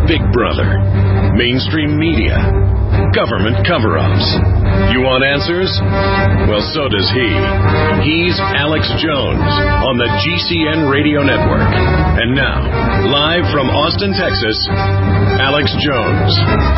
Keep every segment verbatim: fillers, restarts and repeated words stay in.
Big Brother, mainstream media, government cover-ups. You want answers? Well, so does he. He's Alex Jones on the G C N Radio Network. And now, live from Austin, Texas, Alex Jones.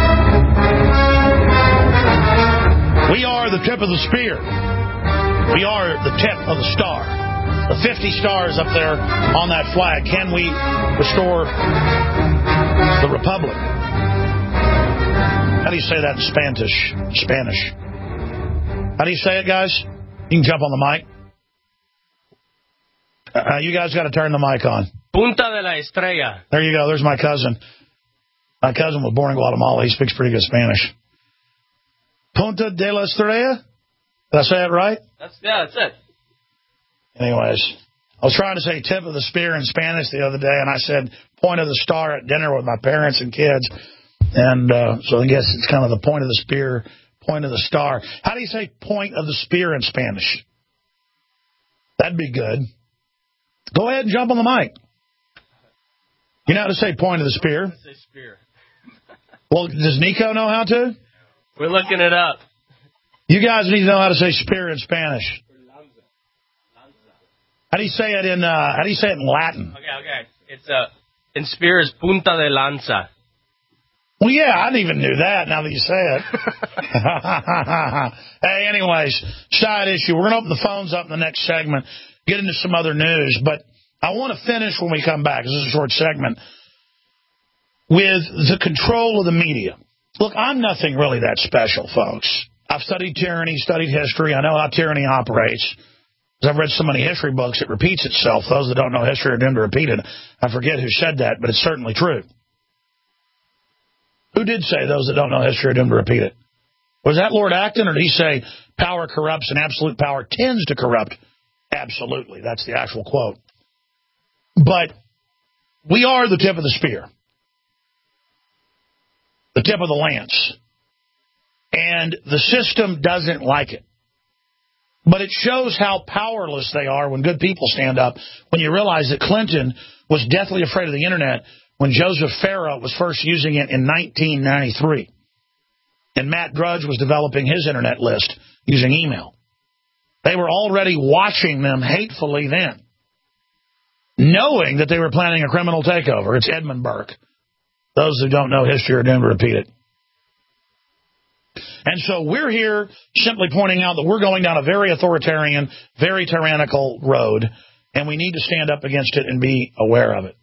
We are the tip of the spear. We are the tip of the star. The fifty stars up there on that flag. Can we restore the republic? How do you say that in Spanish? Spanish. How do you say it, guys? You can jump on the mic. Uh, you guys got to turn the mic on. Punta de la Estrella. There you go. There's my cousin. My cousin was born in Guatemala. He speaks pretty good Spanish. Punta de la Estrella? Did I say it right? That's yeah, that's it. Anyways, I was trying to say tip of the spear in Spanish the other day, and I said point of the star at dinner with my parents and kids. And uh, so I guess it's kind of the point of the spear, point of the star. How do you say point of the spear in Spanish? That'd be good. Go ahead and jump on the mic. You know how to say point of the spear? I say spear. Well, does Nico know how to? We're looking it up. You guys need to know how to say spear in Spanish. How do you say it in uh, How do you say it in Latin? Okay, okay. It's uh, in spear is punta de lanza. Well, yeah, I didn't even knew that. Now that you say it. Hey, anyways, side issue. We're going to open the phones up in the next segment, get into some other news, but I want to finish when we come back. This is a short segment with the control of the media. Look, I'm nothing really that special, folks. I've studied tyranny, studied history. I know how tyranny operates. I've read so many history books, it repeats itself. Those that don't know history are doomed to repeat it. I forget who said that, but it's certainly true. Who did say those that don't know history are doomed to repeat it? Was that Lord Acton, or did he say power corrupts and absolute power tends to corrupt? Absolutely. That's the actual quote. But we are the tip of the spear. The tip of the lance. And the system doesn't like it. But it shows how powerless they are when good people stand up, when you realize that Clinton was deathly afraid of the Internet when Joseph Farah was first using it in nineteen ninety-three. And Matt Drudge was developing his Internet list using email. They were already watching them hatefully then, knowing that they were planning a criminal takeover. It's Edmund Burke. Those who don't know history are doomed to repeat it. And so we're here simply pointing out that we're going down a very authoritarian, very tyrannical road, and we need to stand up against it and be aware of it.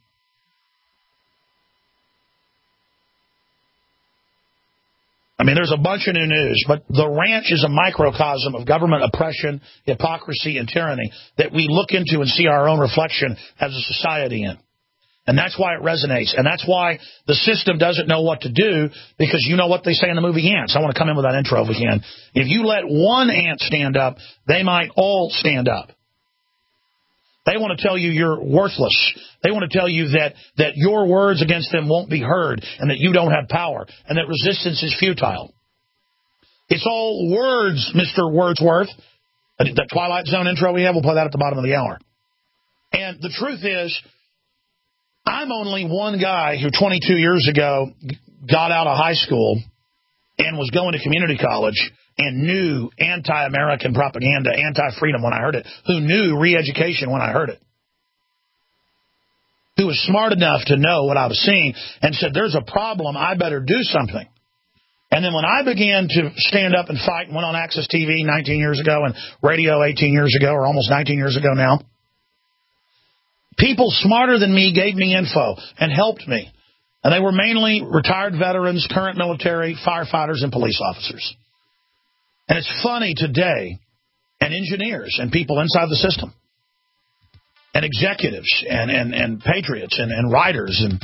I mean, there's a bunch of new news, but the ranch is a microcosm of government oppression, hypocrisy, and tyranny that we look into and see our own reflection as a society in. And that's why it resonates. And that's why the system doesn't know what to do, because you know what they say in the movie Ants. I want to come in with that intro if we can. If you let one ant stand up, they might all stand up. They want to tell you you're worthless. They want to tell you that, that your words against them won't be heard and that you don't have power and that resistance is futile. It's all words, Mister Wordsworth. That Twilight Zone intro we have, we'll play that at the bottom of the hour. And the truth is, I'm only one guy who twenty-two years ago got out of high school and was going to community college and knew anti-American propaganda, anti-freedom when I heard it, who knew re-education when I heard it, who was smart enough to know what I was seeing and said, there's a problem, I better do something. And then when I began to stand up and fight and went on Access T V nineteen years ago and radio eighteen years ago, or almost nineteen years ago now, people smarter than me gave me info and helped me. And they were mainly retired veterans, current military, firefighters, and police officers. And it's funny today, and engineers and people inside the system, and executives and, and, and patriots and, and writers. And,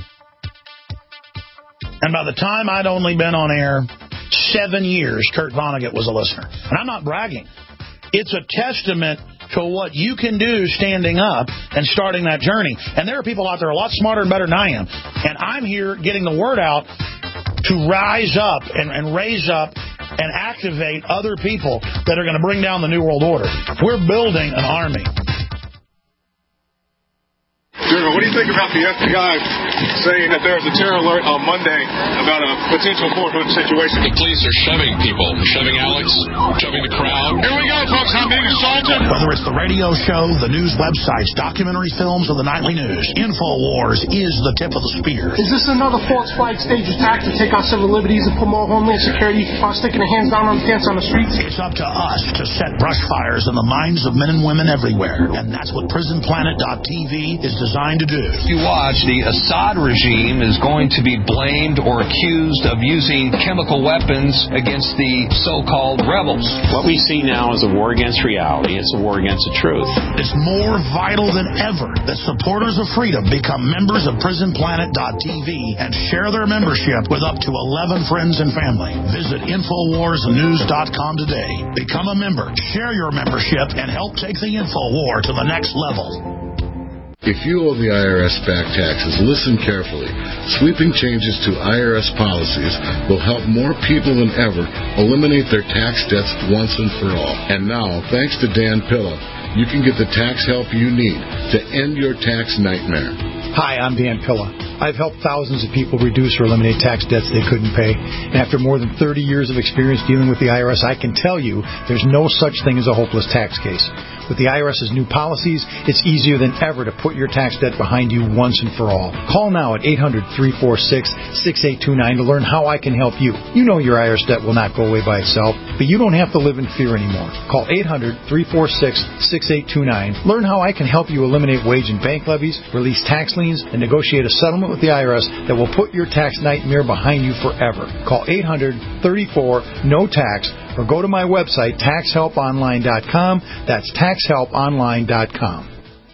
and by the time I'd only been on air seven years, Kurt Vonnegut was a listener. And I'm not bragging. It's a testament to what you can do standing up and starting that journey. And there are people out there a lot smarter and better than I am. And I'm here getting the word out to rise up and, and raise up and activate other people that are going to bring down the New World Order. We're building an army. General, what do you think about the F B I saying that there's a terror alert on Monday about a potential Fort Hood situation? The police are shoving people, shoving Alex, shoving the crowd. Here we go, folks. I'm being assaulted. Whether it's the radio show, the news websites, documentary films, or the nightly news, InfoWars is the tip of the spear. Is this another false flag stage attack to take our civil liberties and put more homeland security while sticking their hands down on the dance on the streets? It's up to us to set brush fires in the minds of men and women everywhere. And that's what prison planet dot t v is designed to do. You watch, the Assad regime is going to be blamed or accused of using chemical weapons against the so-called rebels. What we see now is a war against reality. It's a war against the truth. It's more vital than ever that supporters of freedom become members of prison planet dot t v and share their membership with up to eleven friends and family. Visit infowars news dot com today. Become a member, share your membership, and help take the InfoWar to the next level. If you owe the I R S back taxes, listen carefully. Sweeping changes to I R S policies will help more people than ever eliminate their tax debts once and for all. And now, thanks to Dan Pilla, you can get the tax help you need to end your tax nightmare. Hi, I'm Dan Pilla. I've helped thousands of people reduce or eliminate tax debts they couldn't pay. And after more than thirty years of experience dealing with the I R S, I can tell you there's no such thing as a hopeless tax case. With the I R S's new policies, it's easier than ever to put your tax debt behind you once and for all. Call now at eight hundred, three four six, six eight two nine to learn how I can help you. You know your I R S debt will not go away by itself, but you don't have to live in fear anymore. Call eight hundred, three four six, six eight two nine. Learn how I can help you eliminate wage and bank levies, release tax liens, and negotiate a settlement with the I R S that will put your tax nightmare behind you forever. Call eight hundred, thirty-four, no tax or go to my website, tax help online dot com. That's tax help online dot com.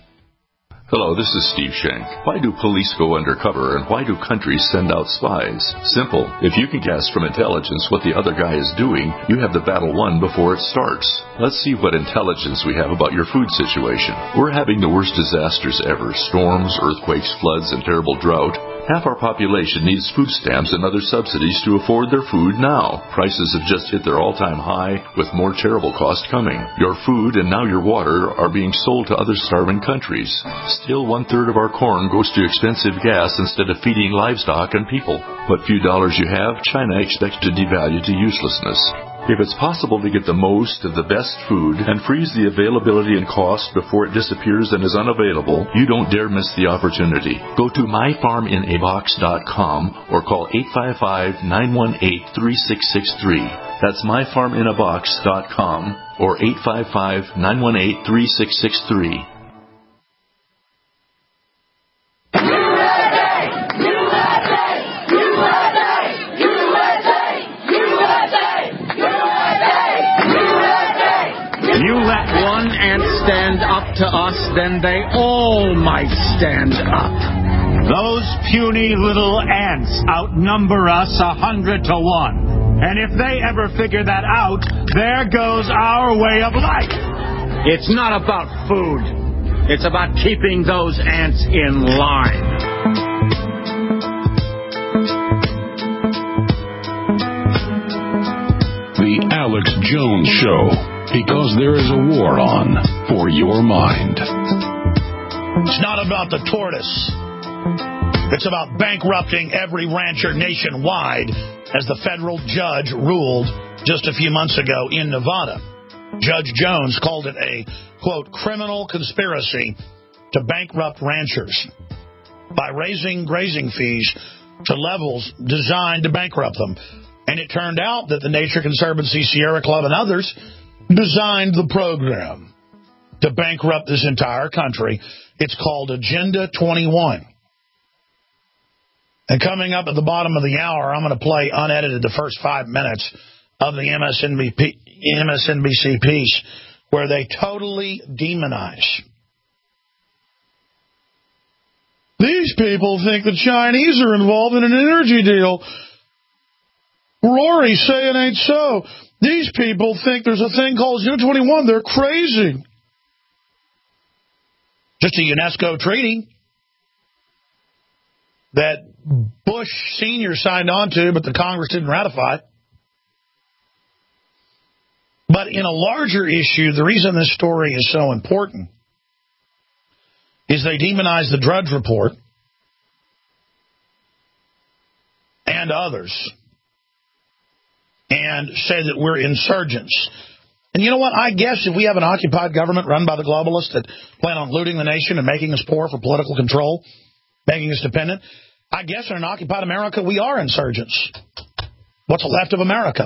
Hello, this is Steve Shank. Why do police go undercover and why do countries send out spies? Simple. If you can guess from intelligence what the other guy is doing, you have the battle won before it starts. Let's see what intelligence we have about your food situation. We're having the worst disasters ever. Storms, earthquakes, floods, and terrible drought. Half our population needs food stamps and other subsidies to afford their food now. Prices have just hit their all-time high, with more terrible costs coming. Your food and now your water are being sold to other starving countries. Still, one-third of our corn goes to expensive gas instead of feeding livestock and people. What few dollars you have, China expects to devalue to uselessness. If it's possible to get the most of the best food and freeze the availability and cost before it disappears and is unavailable, you don't dare miss the opportunity. Go to my farm in a box dot com or call eight five five, nine one eight, three six six three. That's my farm in a box dot com or eight five five, nine one eight, three six six three. You let one ant stand up to us, then they all might stand up. Those puny little ants outnumber us a hundred to one. And if they ever figure that out, there goes our way of life. It's not about food. It's about keeping those ants in line. The Alex Jones Show. Because there is a war on for your mind. It's not about the tortoise. It's about bankrupting every rancher nationwide, as the federal judge ruled just a few months ago in Nevada. Judge Jones called it a, quote, criminal conspiracy to bankrupt ranchers by raising grazing fees to levels designed to bankrupt them. And it turned out that the Nature Conservancy, Sierra Club, and others designed the program to bankrupt this entire country. It's called Agenda twenty-one. And coming up at the bottom of the hour, I'm going to play unedited the first five minutes of the M S N B C piece where they totally demonize. These people think the Chinese are involved in an energy deal. Rory, say it ain't so. These people think there's a thing called Agenda twenty-one. They're crazy. Just a UNESCO treaty that Bush Senior signed on to, but the Congress didn't ratify. But in a larger issue, the reason this story is so important is they demonize the Drudge Report and others and say that we're insurgents. And you know what? I guess if we have an occupied government run by the globalists that plan on looting the nation and making us poor for political control, making us dependent, I guess in an occupied America we are insurgents. What's left of America?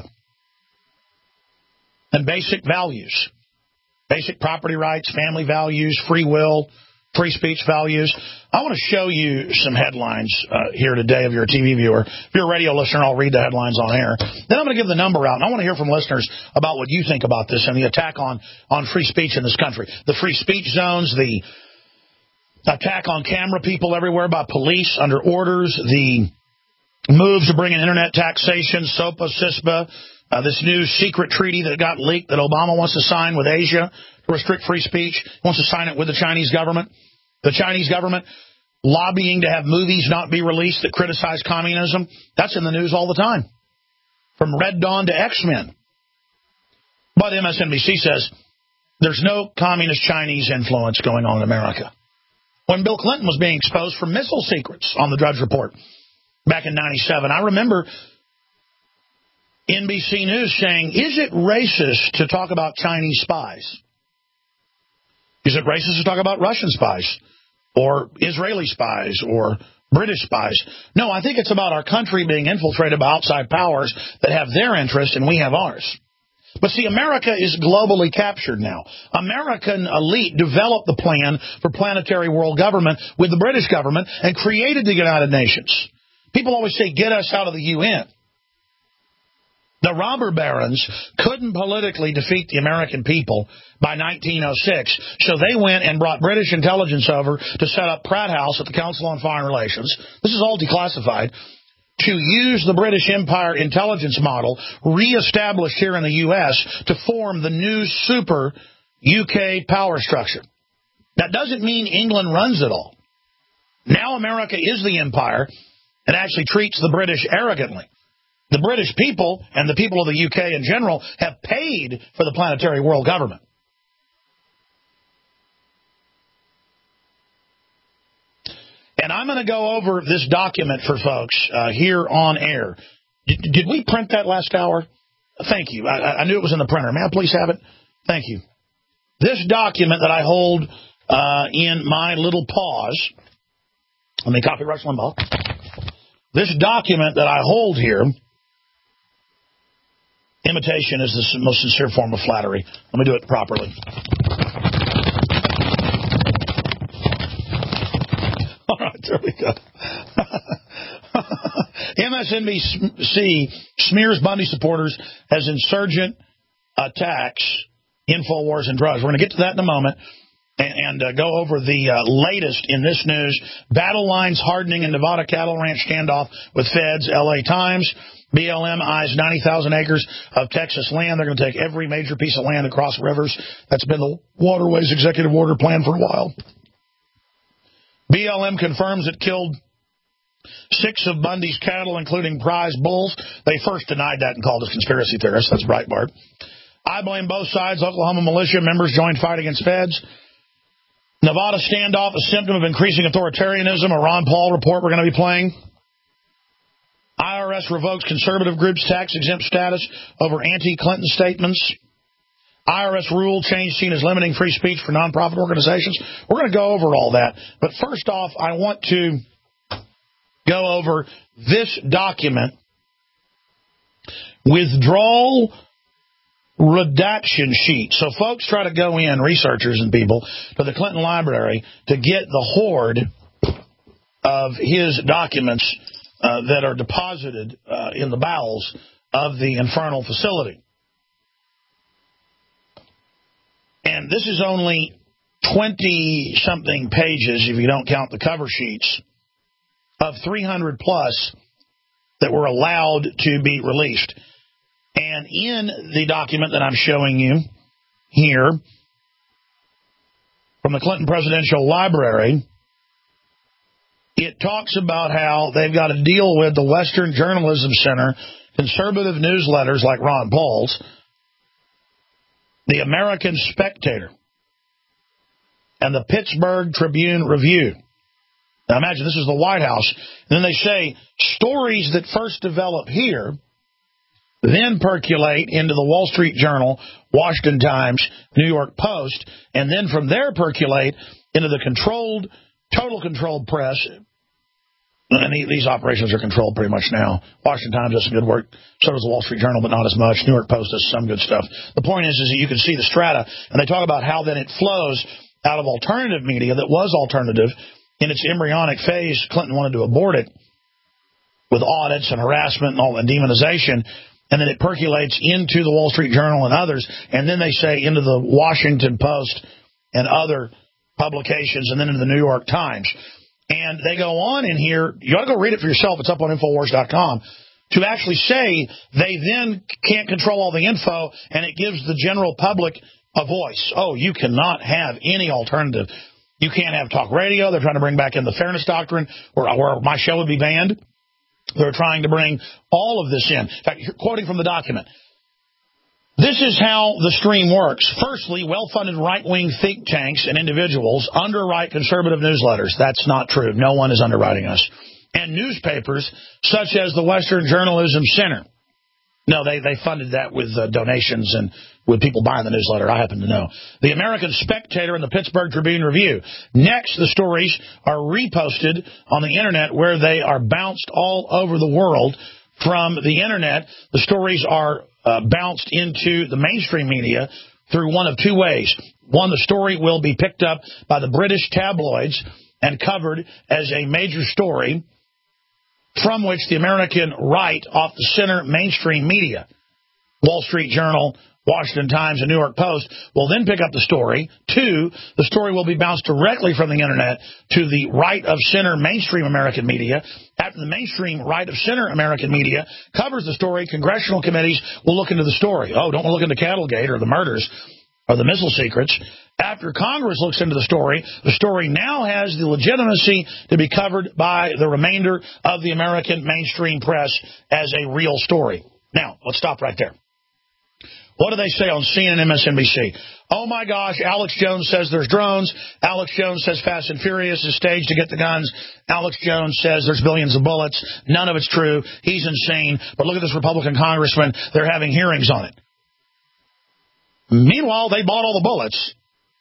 And basic values. Basic property rights, family values, free will, free speech values. I want to show you some headlines uh, here today if you're a T V viewer. If you're a radio listener, I'll read the headlines on air. Then I'm going to give the number out, and I want to hear from listeners about what you think about this and the attack on, on free speech in this country. The free speech zones, the attack on camera people everywhere by police under orders, the moves to bring in internet taxation, SOPA, CISPA, uh, this new secret treaty that got leaked that Obama wants to sign with Asia to restrict free speech, wants to sign it with the Chinese government. The Chinese government lobbying to have movies not be released that criticize communism. That's in the news all the time. From Red Dawn to X-Men. But M S N B C says there's no communist Chinese influence going on in America. When Bill Clinton was being exposed for missile secrets on the Drudge Report back in ninety-seven, I remember N B C News saying, is it racist to talk about Chinese spies? Is it racist to talk about Russian spies or Israeli spies or British spies? No, I think it's about our country being infiltrated by outside powers that have their interests and we have ours. But see, America is globally captured now. American elite developed the plan for planetary world government with the British government and created the United Nations. People always say, get us out of the U N. The robber barons couldn't politically defeat the American people by nineteen oh six, so they went and brought British intelligence over to set up Pratt House at the Council on Foreign Relations. This is all declassified. To use the British Empire intelligence model reestablished here in the U S to form the new super U K power structure. That doesn't mean England runs it all. Now America is the empire and actually treats the British arrogantly. The British people and the people of the U K in general have paid for the planetary world government. And I'm going to go over this document for folks uh, here on air. D- did we print that last hour? Thank you. I, I knew it was in the printer. May I please have it? Thank you. This document that I hold uh, in my little paws. Let me copy Rush Limbaugh. This document that I hold here. Imitation is the most sincere form of flattery. Let me do it properly. All right, there we go. M S N B C smears Bundy supporters as insurgent attacks, InfoWars, and drugs. We're going to get to that in a moment and, and uh, go over the uh, latest in this news. Battle lines hardening in Nevada cattle ranch standoff with feds, L A Times. B L M eyes ninety thousand acres of Texas land. They're going to take every major piece of land across rivers. That's been the Waterways Executive Order plan for a while. B L M confirms it killed six of Bundy's cattle, including prize bulls. They first denied that and called us conspiracy theorists. That's Breitbart. I blame both sides. Oklahoma militia members joined fight against feds. Nevada standoff, a symptom of increasing authoritarianism. A Ron Paul report we're going to be playing. I R S revokes conservative groups' tax-exempt status over anti-Clinton statements. I R S rule change seen as limiting free speech for nonprofit organizations. We're going to go over all that. But first off, I want to go over this document, withdrawal redaction sheet. So folks try to go in, researchers and people, to the Clinton Library to get the hoard of his documents Uh, that are deposited uh, in the bowels of the infernal facility. And this is only twenty-something pages, if you don't count the cover sheets, of three hundred plus that were allowed to be released. And in the document that I'm showing you here from the Clinton Presidential Library, it talks about how they've got to deal with the Western Journalism Center, conservative newsletters like Ron Paul's, the American Spectator, and the Pittsburgh Tribune Review. Now imagine this is the White House. And then they say stories that first develop here then percolate into the Wall Street Journal, Washington Times, New York Post, and then from there percolate into the controlled, total controlled press. And these operations are controlled pretty much now. Washington Times does some good work. So does the Wall Street Journal, but not as much. New York Post does some good stuff. The point is, is that you can see the strata, and they talk about how then it flows out of alternative media that was alternative. In its embryonic phase, Clinton wanted to abort it with audits and harassment and all and demonization, and then it percolates into the Wall Street Journal and others, and then they say into the Washington Post and other publications, and then into the New York Times. And they go on in here, you ought to go read it for yourself, it's up on Infowars dot com, to actually say they then can't control all the info, and it gives the general public a voice. Oh, you cannot have any alternative. You can't have talk radio. They're trying to bring back in the fairness doctrine, where, where my show would be banned. They're trying to bring all of this in. In fact, quoting from the document, this is how the stream works. Firstly, well-funded right-wing think tanks and individuals underwrite conservative newsletters. That's not true. No one is underwriting us. And newspapers such as the Western Journalism Center. No, they, they funded that with uh, donations and with people buying the newsletter, I happen to know. The American Spectator and the Pittsburgh Tribune Review. Next, the stories are reposted on the Internet, where they are bounced all over the world from the Internet. The stories are uh, bounced into the mainstream media through one of two ways. One, the story will be picked up by the British tabloids and covered as a major story, from which the American right off the center mainstream media, Wall Street Journal, Washington Times, and New York Post, will then pick up the story. Two, the story will be bounced directly from the Internet to the right of center mainstream American media. After the mainstream right of center American media covers the story, congressional committees will look into the story. Oh, don't look into Cattlegate or the murders or the missile secrets. After Congress looks into the story, the story now has the legitimacy to be covered by the remainder of the American mainstream press as a real story. Now, let's stop right there. What do they say on C N N, M S N B C? Oh, my gosh, Alex Jones says there's drones. Alex Jones says Fast and Furious is staged to get the guns. Alex Jones says there's billions of bullets. None of it's true. He's insane. But look at this Republican congressman. They're having hearings on it. Meanwhile, they bought all the bullets.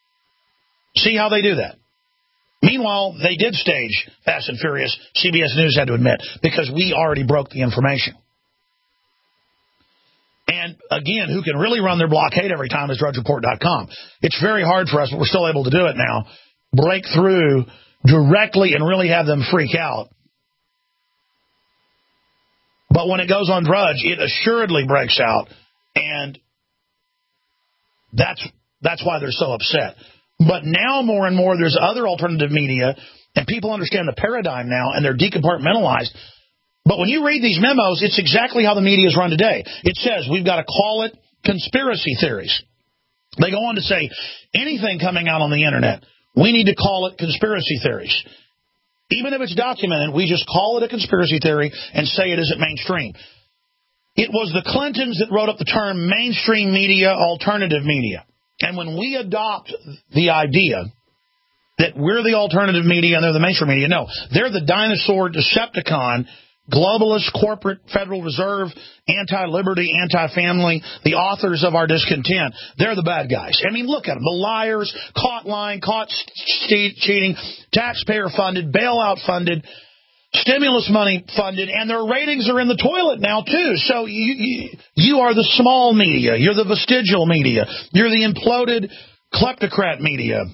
See how they do that. Meanwhile, they did stage Fast and Furious, C B S News had to admit, because we already broke the information. And, again, who can really run their blockade every time is Drudge Report dot com. It's very hard for us, but we're still able to do it now. Break through directly and really have them freak out. But when it goes on Drudge, it assuredly breaks out. And that's that's why they're so upset. But now more and more there's other alternative media, and people understand the paradigm now, and they're decompartmentalized. But when you read these memos, it's exactly how the media is run today. It says we've got to call it conspiracy theories. They go on to say anything coming out on the Internet, we need to call it conspiracy theories. Even if it's documented, we just call it a conspiracy theory and say it isn't mainstream. It was the Clintons that wrote up the term mainstream media, alternative media. And when we adopt the idea that we're the alternative media and they're the mainstream media, no, they're the dinosaur Decepticon, globalist, corporate, Federal Reserve, anti-liberty, anti-family, the authors of our discontent. They're the bad guys. I mean, look at them. The liars, caught lying, caught cheating, taxpayer-funded, bailout-funded, stimulus money funded, and their ratings are in the toilet now, too. So you, you, you are the small media. You're the vestigial media. You're the imploded kleptocrat media.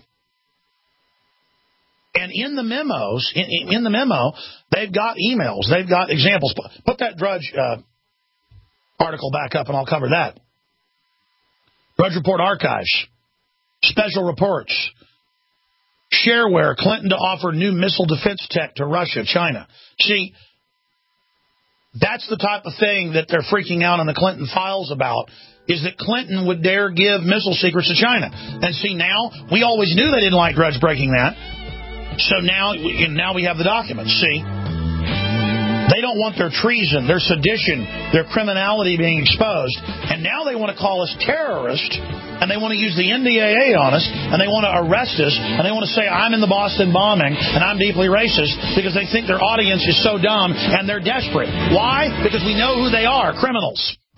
And in the memos, in, in the memo, they've got emails. They've got examples. Put that Drudge uh, article back up, and I'll cover that. Drudge Report archives, special reports, shareware, Clinton to offer new missile defense tech to Russia, China. See, that's the type of thing that they're freaking out on the Clinton files about, is that Clinton would dare give missile secrets to China. And see, now, we always knew they didn't like Drudge breaking that. So now, now we have the documents, see? They don't want their treason, their sedition, their criminality being exposed. And now they want to call us terrorists, and they want to use the N D A A on us, and they want to arrest us, and they want to say I'm in the Boston bombing, and I'm deeply racist, because they think their audience is so dumb, and they're desperate. Why? Because we know who they are, criminals.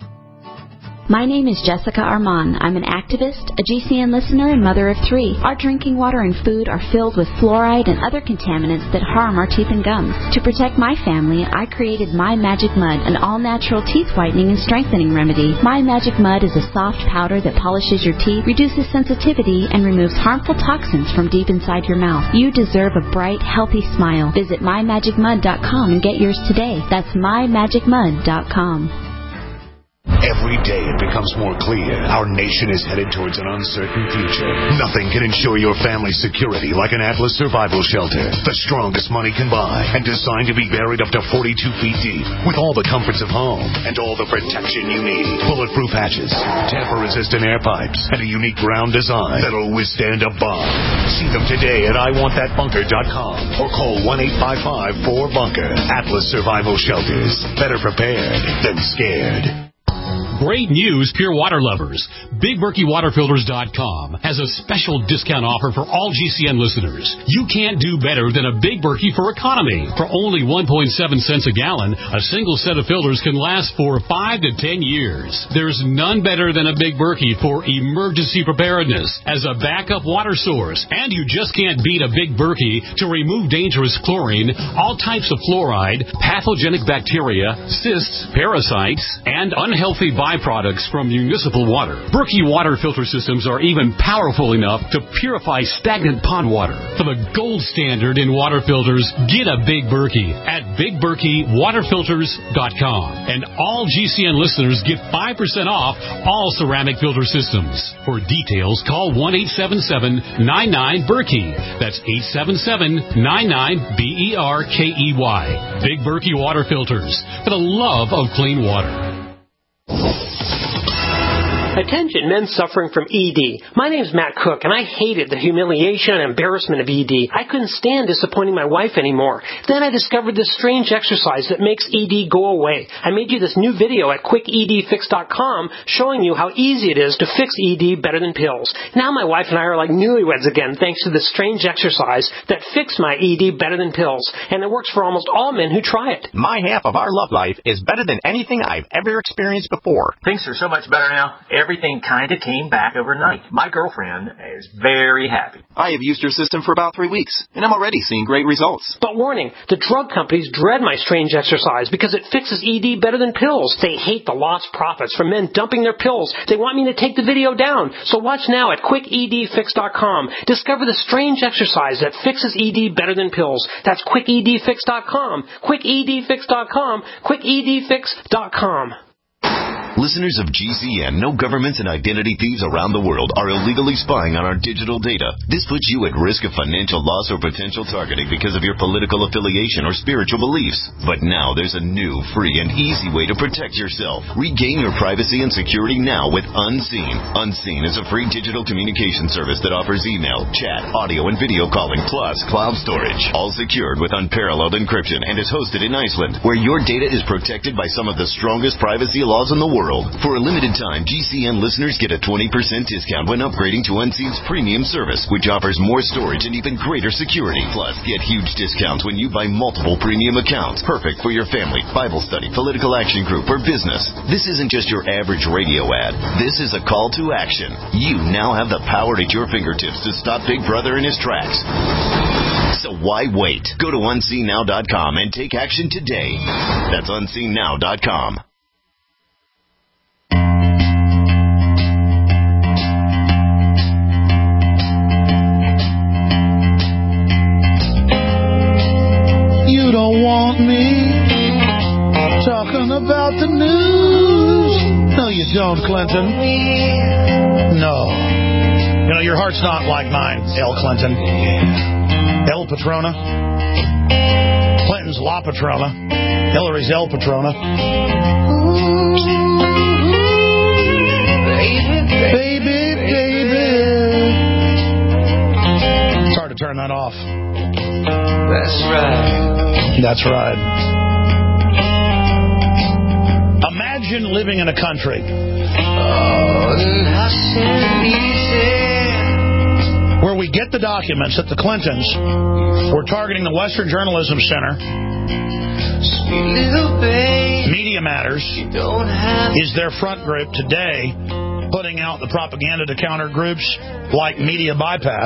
My name is Jessica Armand. I'm an activist, a G C N listener, and mother of three. Our drinking water and food are filled with fluoride and other contaminants that harm our teeth and gums. To protect my family, I created My Magic Mud, an all-natural teeth whitening and strengthening remedy. My Magic Mud is a soft powder that polishes your teeth, reduces sensitivity, and removes harmful toxins from deep inside your mouth. You deserve a bright, healthy smile. Visit my magic mud dot com and get yours today. That's my magic mud dot com. Every day it becomes more clear our nation is headed towards an uncertain future. Nothing can ensure your family's security like an Atlas survival shelter. The strongest money can buy and designed to be buried up to forty-two feet deep with all the comforts of home and all the protection you need. Bulletproof hatches, tamper-resistant air pipes, and a unique ground design that'll withstand a bomb. See them today at I want that bunker dot com or call one eight five five four bunker. Atlas Survival Shelters. Better prepared than scared. Great news, Pure Water lovers. Big Berkey Water Filters dot com has a special discount offer for all G C N listeners. You can't do better than a Big Berkey for economy. For only one point seven cents a gallon, a single set of filters can last for five to ten years. There's none better than a Big Berkey for emergency preparedness as a backup water source. And you just can't beat a Big Berkey to remove dangerous chlorine, all types of fluoride, pathogenic bacteria, cysts, parasites, and unhealthy byproducts from municipal water. Berkey water filter systems are even powerful enough to purify stagnant pond water. For the gold standard in water filters, get a Big Berkey at Big Berkey Water Filters dot com. And all G C N listeners get five percent off all ceramic filter systems. For details, call one eight seven seven nine nine Berkey. That's eight seven seven nine nine B E R K E Y. Big Berkey Water Filters, for the love of clean water. Attention, men suffering from E D. My name's Matt Cook, and I hated the humiliation and embarrassment of E D. I couldn't stand disappointing my wife anymore. Then I discovered this strange exercise that makes E D go away. I made you this new video at quick E D fix dot com showing you how easy it is to fix E D better than pills. Now my wife and I are like newlyweds again thanks to this strange exercise that fixed my E D better than pills. And it works for almost all men who try it. My half of our love life is better than anything I've ever experienced before. Things are so much better now. Everything kind of came back overnight. My girlfriend is very happy. I have used your system for about three weeks, and I'm already seeing great results. But warning, the drug companies dread my strange exercise because it fixes E D better than pills. They hate the lost profits from men dumping their pills. They want me to take the video down. So watch now at quick E D fix dot com. Discover the strange exercise that fixes E D better than pills. That's quick E D fix dot com. quick E D fix dot com. quick E D fix dot com. Listeners of G C N know governments and identity thieves around the world are illegally spying on our digital data. This puts you at risk of financial loss or potential targeting because of your political affiliation or spiritual beliefs. But now there's a new, free, and easy way to protect yourself. Regain your privacy and security now with Unseen. Unseen is a free digital communication service that offers email, chat, audio, and video calling, plus cloud storage. All secured with unparalleled encryption and is hosted in Iceland, where your data is protected by some of the strongest privacy laws in the world. For a limited time, G C N listeners get a twenty percent discount when upgrading to Unseen's premium service, which offers more storage and even greater security. Plus, get huge discounts when you buy multiple premium accounts. Perfect for your family, Bible study, political action group, or business. This isn't just your average radio ad. This is a call to action. You now have the power at your fingertips to stop Big Brother in his tracks. So why wait? Go to unseen now dot com and take action today. That's unseen now dot com. You don't want me talking about the news. No, you don't, Clinton. No. You know, your heart's not like mine, El Clinton. El Patrona. Clinton's La Patrona. Hillary's El Patrona. Baby, baby. It's hard to turn that off. That's right. That's right. Imagine living in a country where we get the documents that the Clintons were targeting the Western Journalism Center. Media Matters is their front group today, putting out the propaganda to counter groups like Media Bypass.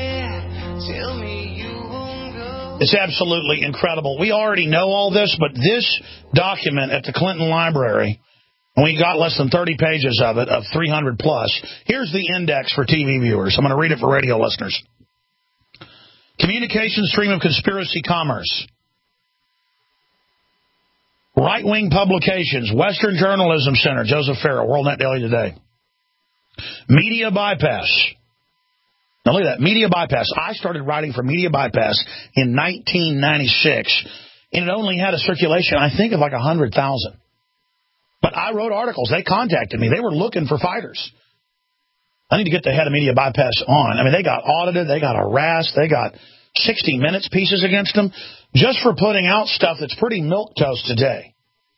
It's absolutely incredible. We already know all this, but this document at the Clinton Library, and we got less than thirty pages of it, of three hundred plus. Here's the index for T V viewers. I'm going to read it for radio listeners. Communication stream of conspiracy commerce. Right-wing publications, Western Journalism Center, Joseph Farrell, WorldNet Daily Today. Media Bypass. Now look at that, Media Bypass. I started writing for Media Bypass in nineteen ninety-six, and it only had a circulation, I think, of like one hundred thousand. But I wrote articles. They contacted me. They were looking for fighters. I need to get the head of Media Bypass on. I mean, they got audited. They got harassed. They got sixty minutes pieces against them just for putting out stuff that's pretty milquetoast today.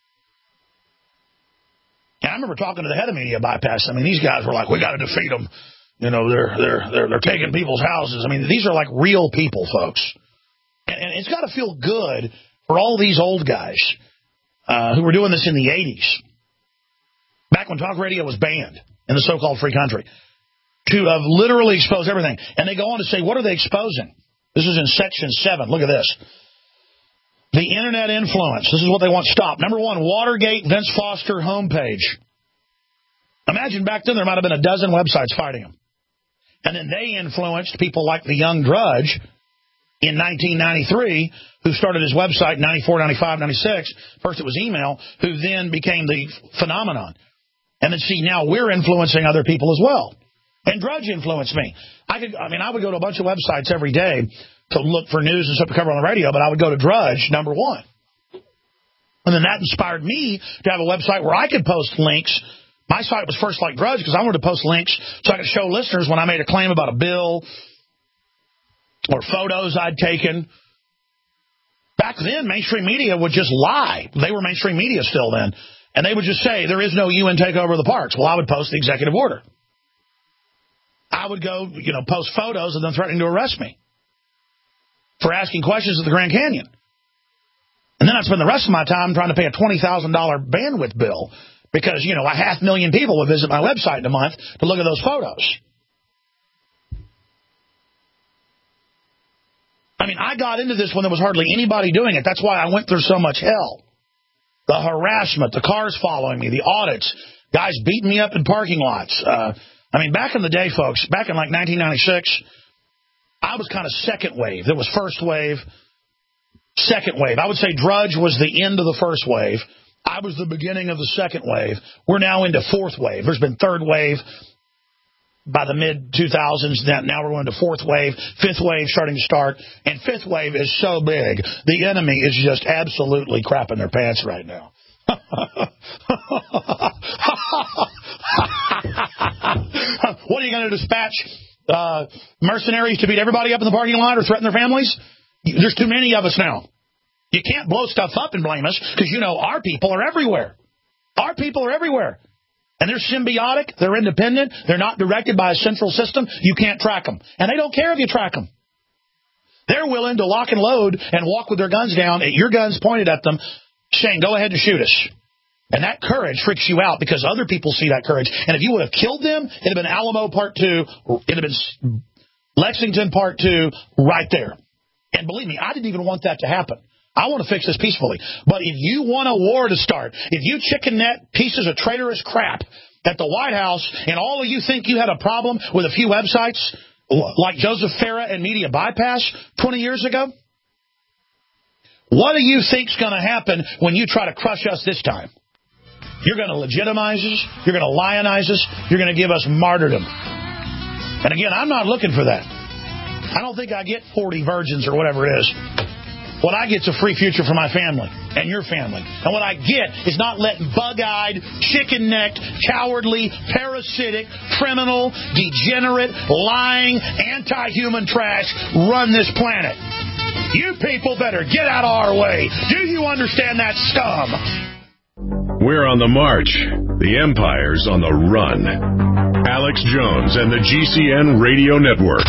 And I remember talking to the head of Media Bypass. I mean, these guys were like, we got to defeat them. You know, they're, they're, they're, they're taking people's houses. I mean, these are like real people, folks. And, and it's got to feel good for all these old guys uh, who were doing this in the eighties, back when talk radio was banned in the so-called free country, to have literally exposed everything. And they go on to say, what are they exposing? This is in Section seven. Look at this. The Internet influence. This is what they want stopped. Number one, Watergate Vince Foster homepage. Imagine back then there might have been a dozen websites fighting them. And then they influenced people like the young Drudge in nineteen ninety-three, who started his website in ninety-four, ninety-five, ninety-six. First it was email, who then became the phenomenon. And then see, now we're influencing other people as well. And Drudge influenced me. I could, I mean, I would go to a bunch of websites every day to look for news and stuff to cover on the radio, but I would go to Drudge, number one. And then that inspired me to have a website where I could post links. My site was first like Drudge because I wanted to post links so I could show listeners when I made a claim about a bill or photos I'd taken. Back then, mainstream media would just lie. They were mainstream media still then. And they would just say, there is no U N takeover of the parks. Well, I would post the executive order. I would go, you know, post photos of them threatening to arrest me for asking questions at the Grand Canyon. And then I'd spend the rest of my time trying to pay a twenty thousand dollars bandwidth bill because, you know, a half million people would visit my website in a month to look at those photos. I mean, I got into this when there was hardly anybody doing it. That's why I went through so much hell. The harassment, the cars following me, the audits, guys beating me up in parking lots. Uh, I mean, back in the day, folks, back in like nineteen ninety-six, I was kind of second wave. There was first wave, second wave. I would say Drudge was the end of the first wave. I was the beginning of the second wave. We're now into fourth wave. There's been third wave by the mid two thousands. Now we're going to fourth wave, fifth wave starting to start. And fifth wave is so big, the enemy is just absolutely crapping their pants right now. What are you going to dispatch uh, mercenaries to beat everybody up in the parking lot or threaten their families? There's too many of us now. You can't blow stuff up and blame us because, you know, our people are everywhere. Our people are everywhere. And they're symbiotic. They're independent. They're not directed by a central system. You can't track them. And they don't care if you track them. They're willing to lock and load and walk with their guns down at your guns pointed at them, saying, go ahead and shoot us. And that courage freaks you out because other people see that courage. And if you would have killed them, it would have been Alamo Part two. It would have been Lexington Part two right there. And believe me, I didn't even want that to happen. I want to fix this peacefully. But if you want a war to start, if you chicken net pieces of traitorous crap at the White House and all of you think you had a problem with a few websites like Joseph Farah and Media Bypass twenty years ago, what do you think's going to happen when you try to crush us this time? You're going to legitimize us. You're going to lionize us. You're going to give us martyrdom. And again, I'm not looking for that. I don't think I get forty virgins or whatever it is. What I get is a free future for my family and your family. And what I get is not letting bug-eyed, chicken-necked, cowardly, parasitic, criminal, degenerate, lying, anti-human trash run this planet. You people better get out of our way. Do you understand that scum? We're on the march. The Empire's on the run. Alex Jones and the G C N Radio Network.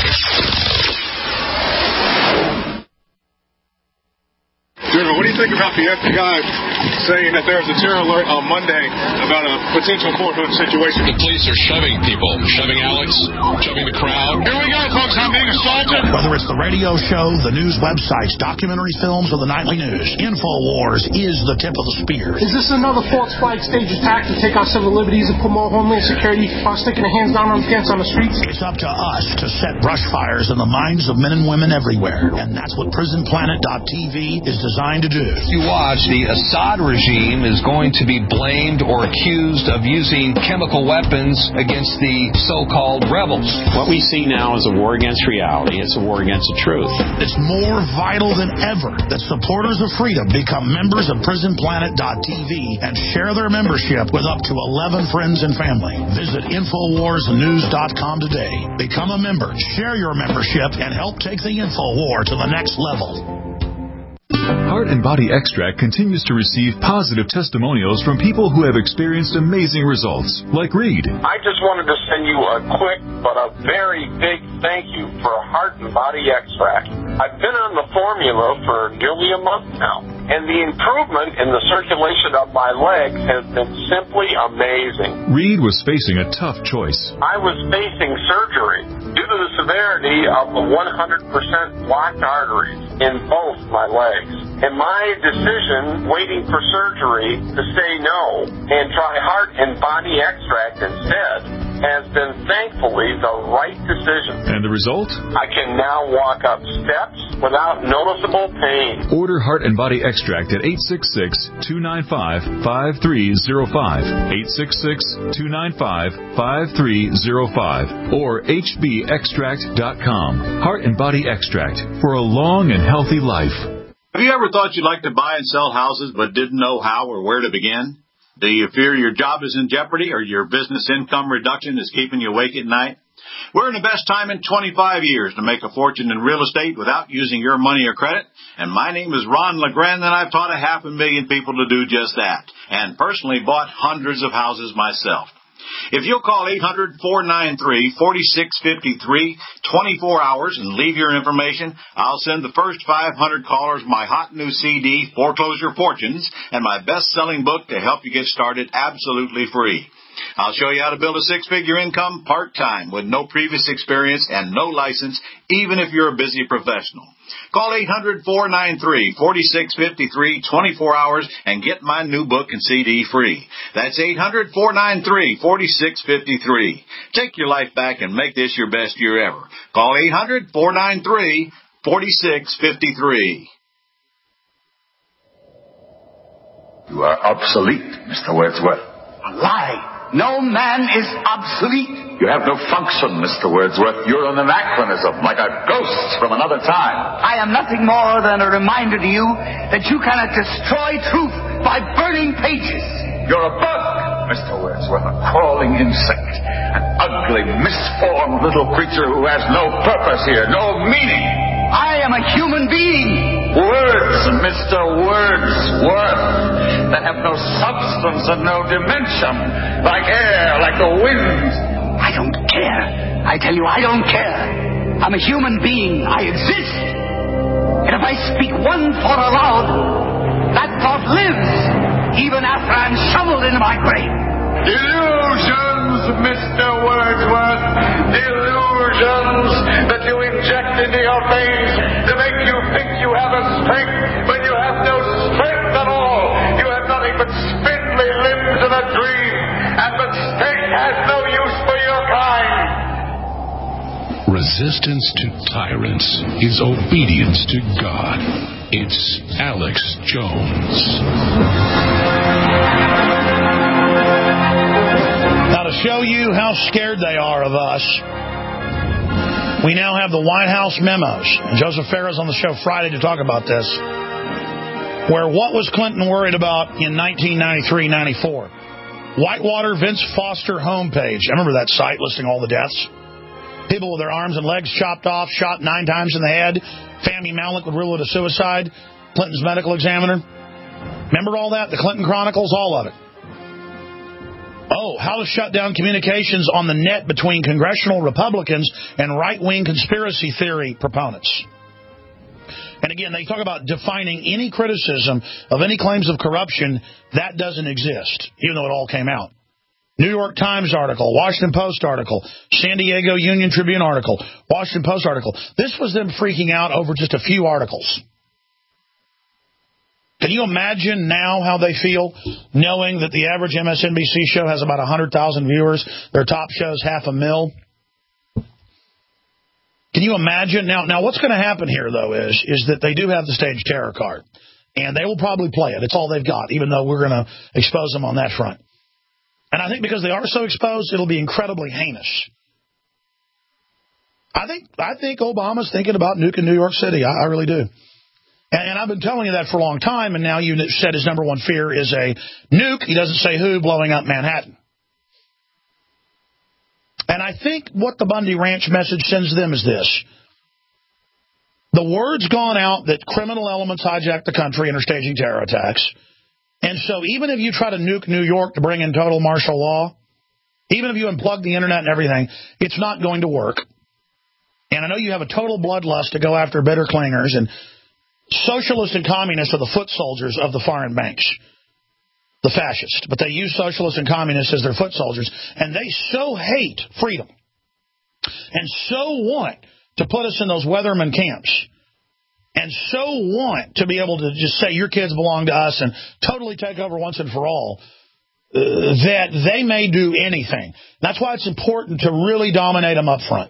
General, what do you think about the F B I saying that there was a terror alert on Monday about a potential courthood situation? The police are shoving people, shoving Alex, shoving the crowd. Here we go, folks. I'm being assaulted. Whether it's the radio show, the news websites, documentary films, or the nightly news, InfoWars is the tip of the spear. Is this another false flag stage attack to take our civil liberties and put more homeland security while sticking a hands down on the fence on the streets? It's up to us to set brush fires in the minds of men and women everywhere. And that's what prison planet dot t v is designed to do. You watch, the Assad regime is going to be blamed or accused of using chemical weapons against the so-called rebels. What we see now is a war against reality. It's a war against the truth. It's more vital than ever that supporters of freedom become members of prison planet dot t v and share their membership with up to eleven friends and family. Visit infowars news dot com today. Become a member, share your membership, and help take the InfoWar to the next level. Heart and Body Extract continues to receive positive testimonials from people who have experienced amazing results, like Reed. I just wanted to send you a quick but a very big thank you for Heart and Body Extract. I've been on the formula for nearly a month now, and the improvement in the circulation of my legs has been simply amazing. Reed was facing a tough choice. I was facing surgery due to the severity of the one hundred percent blocked arteries in both my legs. And my decision, waiting for surgery, to say no and try Heart and Body Extract instead, has been thankfully the right decision. And the result? I can now walk up steps without noticeable pain. Order Heart and Body Extract at eight six six, two nine five, five three zero five, eight six six, two nine five, five three zero five, or h b extract dot com. Heart and Body Extract for a long and healthy life. Have you ever thought you'd like to buy and sell houses but didn't know how or where to begin? Do you fear your job is in jeopardy or your business income reduction is keeping you awake at night? We're in the best time in twenty-five years to make a fortune in real estate without using your money or credit. And my name is Ron LeGrand, and I've taught a half a million people to do just that, and personally bought hundreds of houses myself. If you'll call eight hundred, four nine three, four six five three, twenty-four hours and leave your information, I'll send the first five hundred callers my hot new C D, Foreclosure Fortunes, and my best-selling book to help you get started absolutely free. I'll show you how to build a six-figure income part-time with no previous experience and no license, even if you're a busy professional. Call eight hundred, four nine three, four six five three, twenty-four hours and get my new book and C D free. That's eight hundred, four nine three, four six five three. Take your life back and make this your best year ever. Call eight hundred, four nine three, four six five three. You are obsolete, Mister Wordsworth. A lie. No man is obsolete. You have no function, Mister Wordsworth. You're an anachronism, like a ghost from another time. I am nothing more than a reminder to you that you cannot destroy truth by burning pages. You're a bug, Mister Wordsworth, a crawling insect, an ugly, misformed little creature who has no purpose here, no meaning. I am a human being. Words, Mister Wordsworth, that have no substance and no dimension, like air, like the wind. I don't care. I tell you, I don't care. I'm a human being. I exist. And if I speak one thought aloud, that thought lives, even after I'm shoveled into my grave. Illusions, Mister Wordsworth. Illusions that you inject into your veins to make you think you have a strength when you have no strength at all. You have nothing but spindly limbs and a dream, and the state has no use for your kind. Resistance to tyrants is obedience to God. It's Alex Jones. Now, to show you how scared they are of us, we now have the White House memos. And Joseph Farah's on the show Friday to talk about this. Where what was Clinton worried about in nineteen ninety-three ninety-four? Whitewater Vince Foster homepage. I remember that site listing all the deaths. People with their arms and legs chopped off, shot nine times in the head. Fahmy Malik would rule it a suicide. Clinton's medical examiner. Remember all that? The Clinton Chronicles, all of it. Oh, how to shut down communications on the net between congressional Republicans and right-wing conspiracy theory proponents. And again, they talk about defining any criticism of any claims of corruption. That doesn't exist, even though it all came out. New York Times article, Washington Post article, San Diego Union Tribune article, Washington Post article. This was them freaking out over just a few articles. Can you imagine now how they feel, knowing that the average M S N B C show has about one hundred thousand viewers, their top show's half a mil? Can you imagine? Now, now what's going to happen here, though, is, is that they do have the stage terror card, and they will probably play it. It's all they've got, even though we're going to expose them on that front. And I think because they are so exposed, it'll be incredibly heinous. I think I think Obama's thinking about nuking New York City. I, I really do. And I've been telling you that for a long time, and now you said his number one fear is a nuke. He doesn't say who, blowing up Manhattan. And I think what the Bundy Ranch message sends them is this. The word's gone out that criminal elements hijacked the country and are staging terror attacks. And so even if you try to nuke New York to bring in total martial law, even if you unplug the internet and everything, it's not going to work. And I know you have a total bloodlust to go after bitter clingers, and socialists and communists are the foot soldiers of the foreign banks, the fascists. But they use socialists and communists as their foot soldiers, and they so hate freedom and so want to put us in those Weatherman camps and so want to be able to just say your kids belong to us and totally take over once and for all uh, that they may do anything. That's why it's important to really dominate them up front.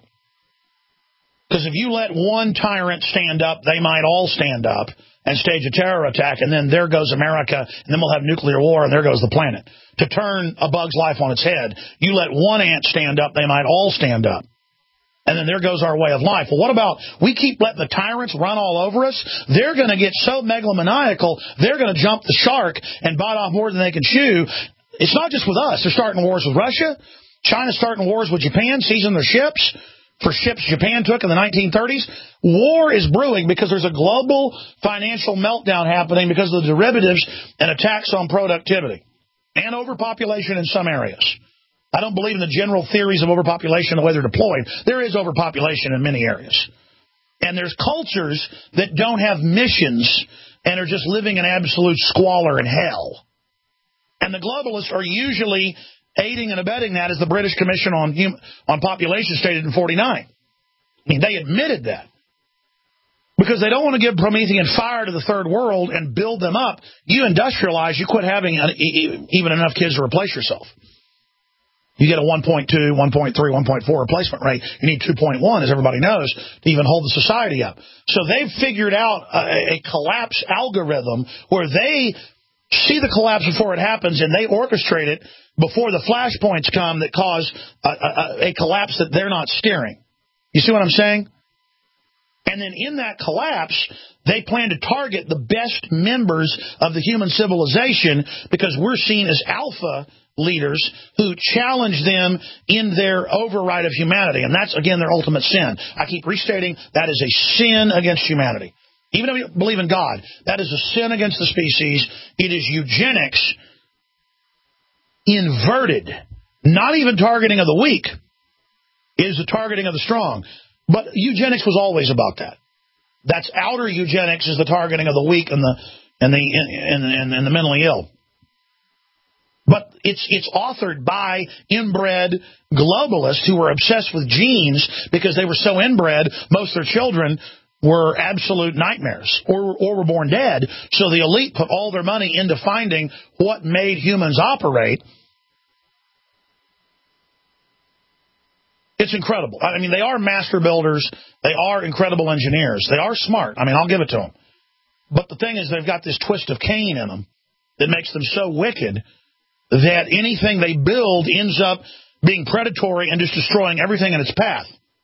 Because if you let one tyrant stand up, they might all stand up and stage a terror attack, and then there goes America, and then we'll have nuclear war, and there goes the planet. To turn a bug's life on its head, you let one ant stand up, they might all stand up. And then there goes our way of life. Well, what about we keep letting the tyrants run all over us? They're going to get so megalomaniacal, they're going to jump the shark and bite off more than they can chew. It's not just with us. They're starting wars with Russia. China's starting wars with Japan, seizing their ships for ships Japan took in the nineteen thirties. War is brewing because there's a global financial meltdown happening because of the derivatives and attacks on productivity and overpopulation in some areas. I don't believe in the general theories of overpopulation, the way they're deployed. There is overpopulation in many areas. And there's cultures that don't have missions and are just living in absolute squalor and hell. And the globalists are usually aiding and abetting that, as the British Commission on hum- on Population stated in forty-nine. I mean, they admitted that. Because they don't want to give Promethean fire to the third world and build them up. You industrialize, you quit having an, e- even enough kids to replace yourself. You get a one point two, one point three, one point four replacement rate. You need two point one, as everybody knows, to even hold the society up. So they've figured out a, a collapse algorithm where they see the collapse before it happens, and they orchestrate it before the flashpoints come that cause a, a, a collapse that they're not steering. You see what I'm saying? And then in that collapse, they plan to target the best members of the human civilization because we're seen as alpha leaders who challenge them in their override of humanity. And that's, again, their ultimate sin. I keep restating that is a sin against humanity. Even if you believe in God, that is a sin against the species. It is eugenics inverted, not even targeting of the weak. It is the targeting of the strong. But eugenics was always about that. That's outer eugenics, is the targeting of the weak and the and the and, and, and the mentally ill. But it's it's authored by inbred globalists who were obsessed with genes because they were so inbred, most of their children were absolute nightmares or, or were born dead. So the elite put all their money into finding what made humans operate. It's incredible. I mean, they are master builders. They are incredible engineers. They are smart. I mean, I'll give it to them. But the thing is, they've got this twist of Cain in them that makes them so wicked that anything they build ends up being predatory and just destroying everything in its path.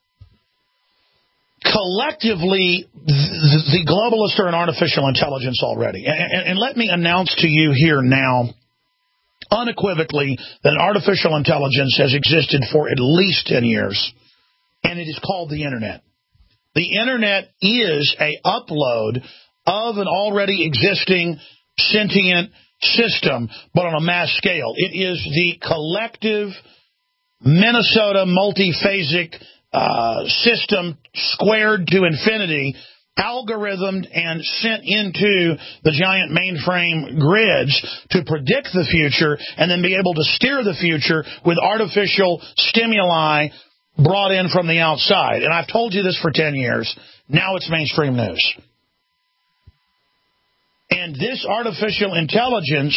Collectively, the globalists are an artificial intelligence already. And, and, and let me announce to you here now, unequivocally, that artificial intelligence has existed for at least ten years, and it is called the Internet. The Internet is a upload of an already existing sentient system, but on a mass scale. It is the collective Minnesota multiphasic uh, system squared to infinity, algorithmed and sent into the giant mainframe grids to predict the future and then be able to steer the future with artificial stimuli brought in from the outside. And I've told you this for ten years. Now it's mainstream news. And this artificial intelligence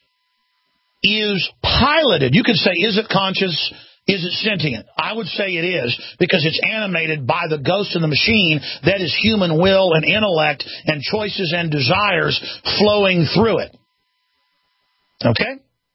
is piloted. You could say, is it conscious? Is it sentient? I would say it is, because it's animated by the ghost in the machine that is human will and intellect and choices and desires flowing through it. Okay?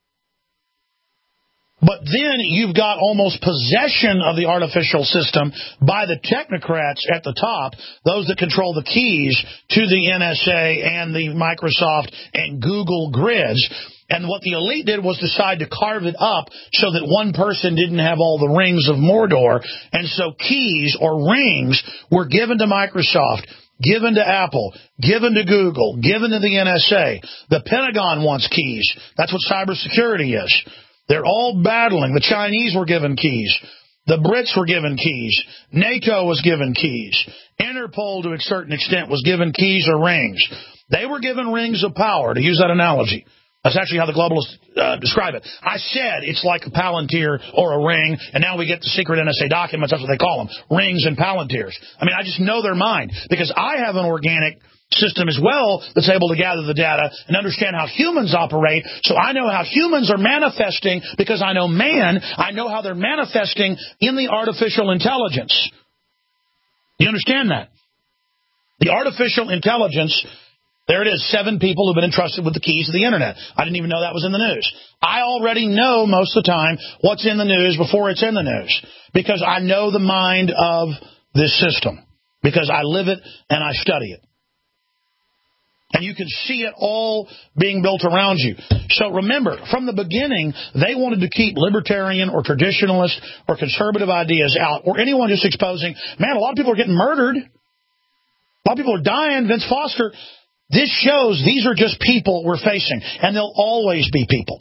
But then you've got almost possession of the artificial system by the technocrats at the top, those that control the keys to the N S A and the Microsoft and Google grids. And what the elite did was decide to carve it up so that one person didn't have all the rings of Mordor. And so keys or rings were given to Microsoft, given to Apple, given to Google, given to the N S A. The Pentagon wants keys. That's what cybersecurity is. They're all battling. The Chinese were given keys. The Brits were given keys. NATO was given keys. Interpol, to a certain extent, was given keys or rings. They were given rings of power, to use that analogy. That's actually how the globalists uh, describe it. I said it's like a palantir or a ring, and now we get the secret N S A documents. That's what they call them, rings and palantirs. I mean, I just know their mind, because I have an organic system as well that's able to gather the data and understand how humans operate. So I know how humans are manifesting, because I know man. I know how they're manifesting in the artificial intelligence. You understand that? The artificial intelligence, there it is, seven people who've been entrusted with the keys to the internet. I didn't even know that was in the news. I already know most of the time what's in the news before it's in the news, because I know the mind of this system, because I live it and I study it. And you can see it all being built around you. So remember, from the beginning, they wanted to keep libertarian or traditionalist or conservative ideas out, or anyone just exposing, man, a lot of people are getting murdered. A lot of people are dying. Vince Foster. This shows these are just people we're facing, and they'll always be people.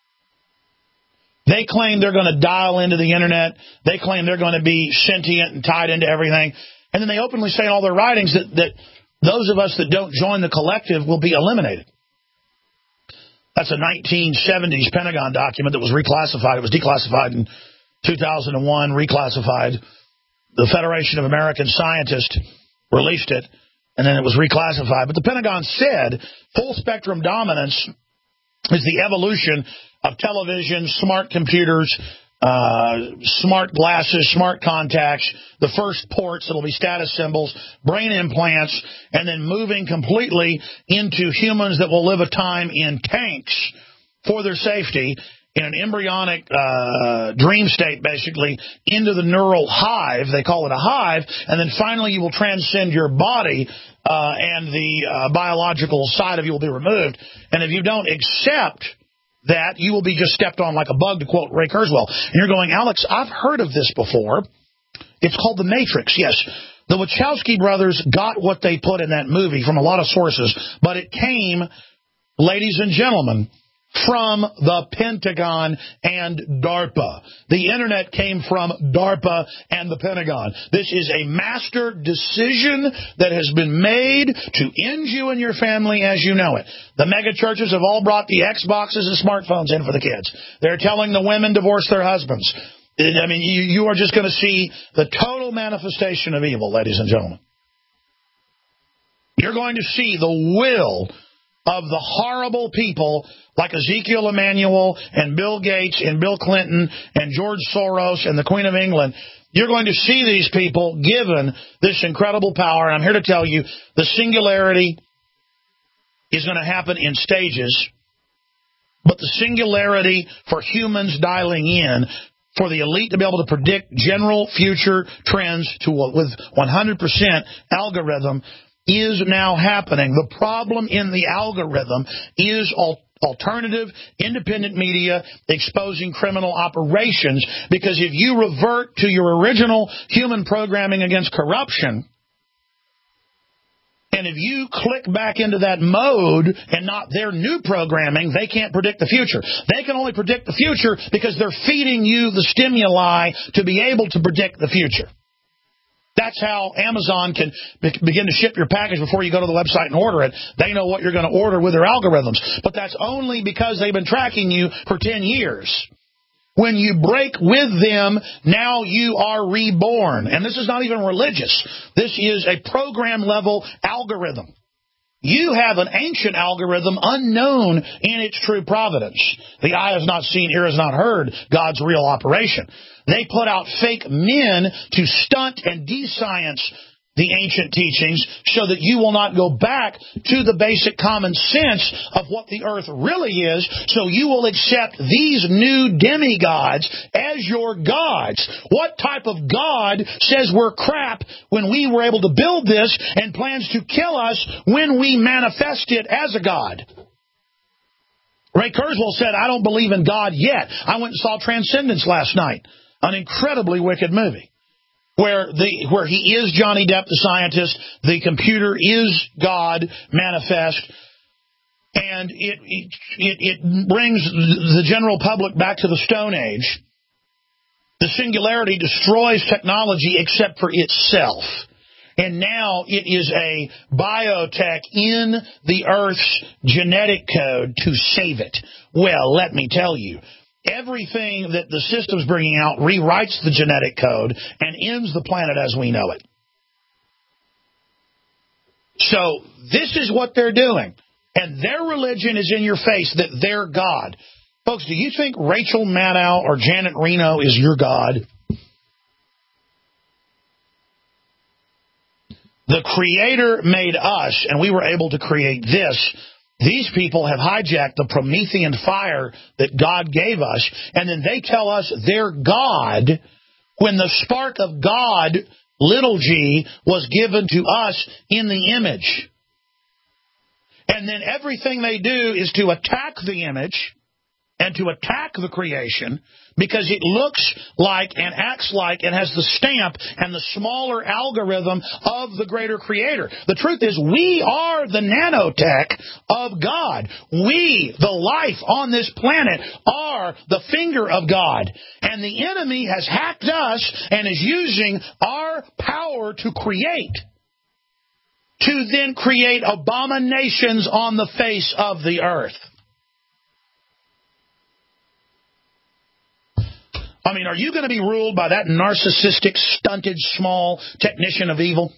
They claim they're going to dial into the internet. They claim they're going to be sentient and tied into everything. And then they openly say in all their writings that, that those of us that don't join the collective will be eliminated. That's a nineteen seventies Pentagon document that was reclassified. It was declassified in two thousand one, reclassified. The Federation of American Scientists released it, and then it was reclassified. But the Pentagon said full-spectrum dominance is the evolution of television, smart computers, uh, smart glasses, smart contacts, the first ports that will be status symbols, brain implants, and then moving completely into humans that will live a time in tanks for their safety, in an embryonic uh, dream state, basically, into the neural hive. They call it a hive. And then finally you will transcend your body, uh, and the uh, biological side of you will be removed. And if you don't accept that, you will be just stepped on like a bug, to quote Ray Kurzweil. And you're going, Alex, I've heard of this before. It's called The Matrix. Yes, the Wachowski brothers got what they put in that movie from a lot of sources, but it came, ladies and gentlemen, from the Pentagon and DARPA. The internet came from DARPA and the Pentagon. This is a master decision that has been made to end you and your family as you know it. The mega churches have all brought the Xboxes and smartphones in for the kids. They're telling the women divorce their husbands. I mean, you, you are just going to see the total manifestation of evil, ladies and gentlemen. You're going to see the will of the horrible people like Ezekiel Emanuel and Bill Gates and Bill Clinton and George Soros and the Queen of England. You're going to see these people given this incredible power. And I'm here to tell you the singularity is going to happen in stages. But the singularity for humans dialing in, for the elite to be able to predict general future trends to with one hundred percent algorithm, is now happening. The problem in the algorithm is al- alternative, independent media exposing criminal operations, because if you revert to your original human programming against corruption And if you click back into that mode and not their new programming, they can't predict the future. They can only predict the future because they're feeding you the stimuli to be able to predict the future. That's how Amazon can be- begin to ship your package before you go to the website and order it. They know what you're going to order with their algorithms. But that's only because they've been tracking you for ten years. When you break with them, now you are reborn. And this is not even religious. This is a program-level algorithm. You have an ancient algorithm unknown in its true providence. The eye has not seen, ear has not heard God's real operation. They put out fake men to stunt and de-science the ancient teachings so that you will not go back to the basic common sense of what the earth really is, so you will accept these new demigods as your gods. What type of God says we're crap when we were able to build this and plans to kill us when we manifest it as a God? Ray Kurzweil said, I don't believe in God yet. I went and saw Transcendence last night, an incredibly wicked movie. Where the where he is Johnny Depp, the scientist, the computer is God manifest, and it it it brings the general public back to the Stone Age. The singularity destroys technology except for itself, and now it is a biotech in the Earth's genetic code to save it. Well, let me tell you. Everything that the system's bringing out rewrites the genetic code and ends the planet as we know it. So this is what they're doing. And their religion is in your face that they're God. Folks, do you think Rachel Maddow or Janet Reno is your God? The Creator made us, and we were able to create this. These people have hijacked the Promethean fire that God gave us, and then they tell us they're God when the spark of God, little g, was given to us in the image. And then everything they do is to attack the image and to attack the creation because it looks like and acts like and has the stamp and the smaller algorithm of the greater creator. The truth is we are the nanotech of God. We, the life on this planet, are the finger of God. And the enemy has hacked us and is using our power to create, to then create abominations on the face of the earth. I mean, are you going to be ruled by that narcissistic, stunted, small technician of evil?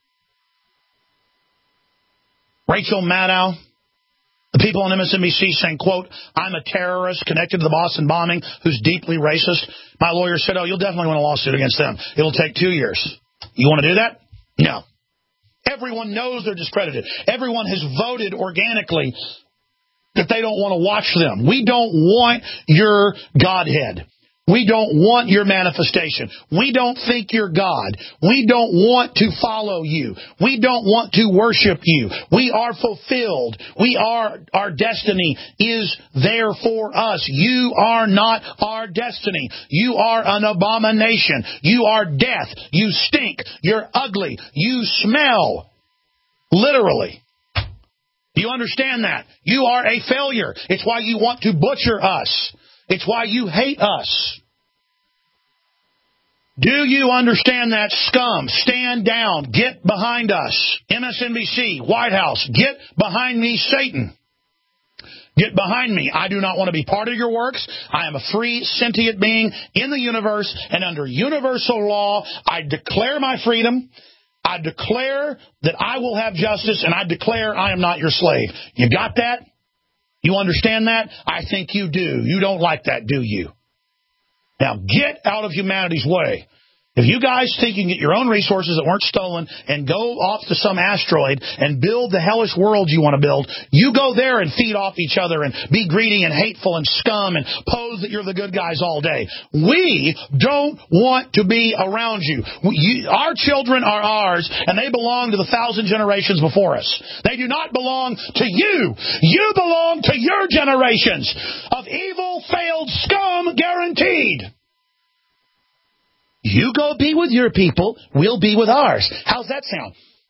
Rachel Maddow, the people on M S N B C saying, quote, I'm a terrorist connected to the Boston bombing who's deeply racist. My lawyer said, oh, you'll definitely win a lawsuit against them. It'll take two years. You want to do that? No. Everyone knows they're discredited. Everyone has voted organically that they don't want to watch them. We don't want your Godhead. We don't want your manifestation. We don't think you're God. We don't want to follow you. We don't want to worship you. We are fulfilled. We are, our destiny is there for us. You are not our destiny. You are an abomination. You are death. You stink. You're ugly. You smell. Literally. Do you understand that? You are a failure. It's why you want to butcher us. It's why you hate us. Do you understand that, scum? Stand down. Get behind us. M S N B C, White House, get behind me, Satan. Get behind me. I do not want to be part of your works. I am a free, sentient being in the universe, and under universal law, I declare my freedom. I declare that I will have justice, and I declare I am not your slave. You got that? You understand that? I think you do. You don't like that, do you? Now get out of humanity's way. If you guys think you can get your own resources that weren't stolen and go off to some asteroid and build the hellish world you want to build, you go there and feed off each other and be greedy and hateful and scum and pose that you're the good guys all day. We don't want to be around you. you. Our children are ours, and they belong to the thousand generations before us. They do not belong to you. You belong to your generations of evil, failed scum, guaranteed. You go be with your people, we'll be with ours. How's that sound?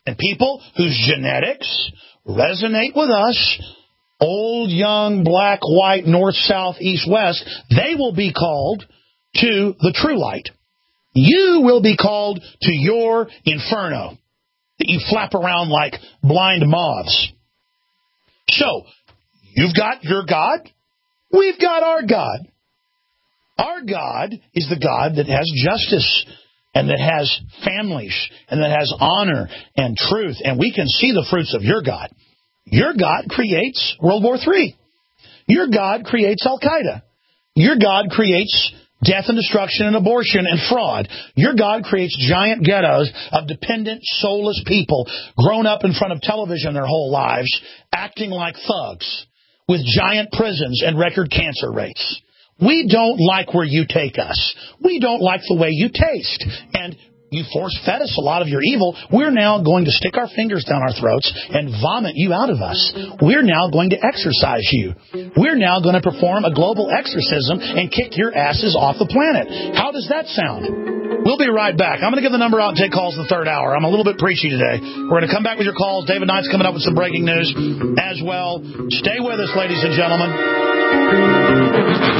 And people whose genetics resonate with us, old, young, black, white, north, south, east, west, they will be called to the true light. You will be called to your inferno that you flap around like blind moths. So, you've got your God. We've got our God. Our God is the God that has justice and that has families and that has honor and truth. And we can see the fruits of your God. Your God creates World War Three. Your God creates Al-Qaeda. Your God creates death and destruction and abortion and fraud. Your God creates giant ghettos of dependent, soulless people grown up in front of television their whole lives, acting like thugs, with giant prisons and record cancer rates. We don't like where you take us. We don't like the way you taste. And you force-fed us a lot of your evil. We're now going to stick our fingers down our throats and vomit you out of us. We're now going to exorcise you. We're now going to perform a global exorcism and kick your asses off the planet. How does that sound? We'll be right back. I'm going to give the number out and take calls in the third hour. I'm a little bit preachy today. We're going to come back with your calls. David Knight's coming up with some breaking news as well. Stay with us, ladies and gentlemen.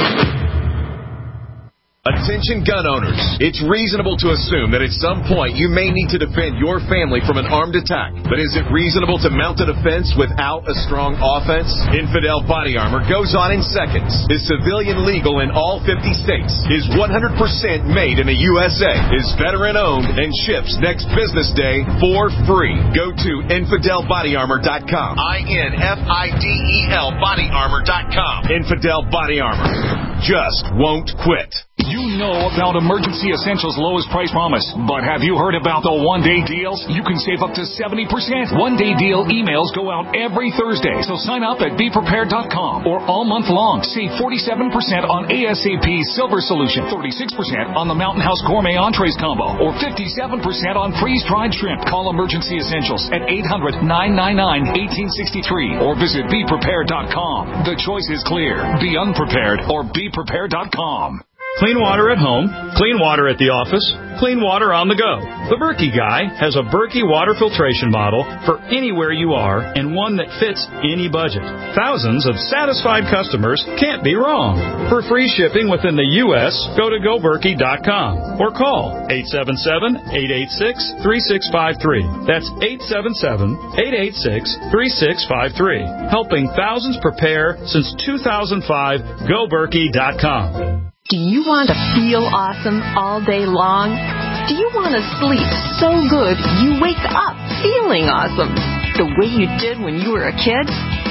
Attention gun owners. It's reasonable to assume that at some point you may need to defend your family from an armed attack. But is it reasonable to mount a defense without a strong offense? Infidel Body Armor goes on in seconds. Is civilian legal in all fifty states. Is one hundred percent made in the U S A. Is veteran owned and ships next business day for free. Go to infidel body armor dot com. I N F I D E L body armor dot com. Infidel Body Armor. Just won't quit. You know about Emergency Essentials' lowest price promise, but have you heard about the one-day deals? You can save up to seventy percent. One-day deal emails go out every Thursday, so sign up at be prepared dot com or all month long. Save forty-seven percent on ASAP Silver Solution, thirty-six percent on the Mountain House Gourmet Entrees Combo, or fifty-seven percent on freeze-dried shrimp. Call Emergency Essentials at eight hundred, nine nine nine, one eight six three or visit be prepared dot com. The choice is clear. Be unprepared or be prepared dot com. Clean water at home, clean water at the office, clean water on the go. The Berkey Guy has a Berkey water filtration model for anywhere you are and one that fits any budget. Thousands of satisfied customers can't be wrong. For free shipping within the U S, go to go berkey dot com or call eight seven seven, eight eight six, three six five three. That's eight seven seven, eight eight six, three six five three. Helping thousands prepare since two thousand five. go berkey dot com. Do you want to feel awesome all day long? Do you want to sleep so good you wake up feeling awesome, the way you did when you were a kid?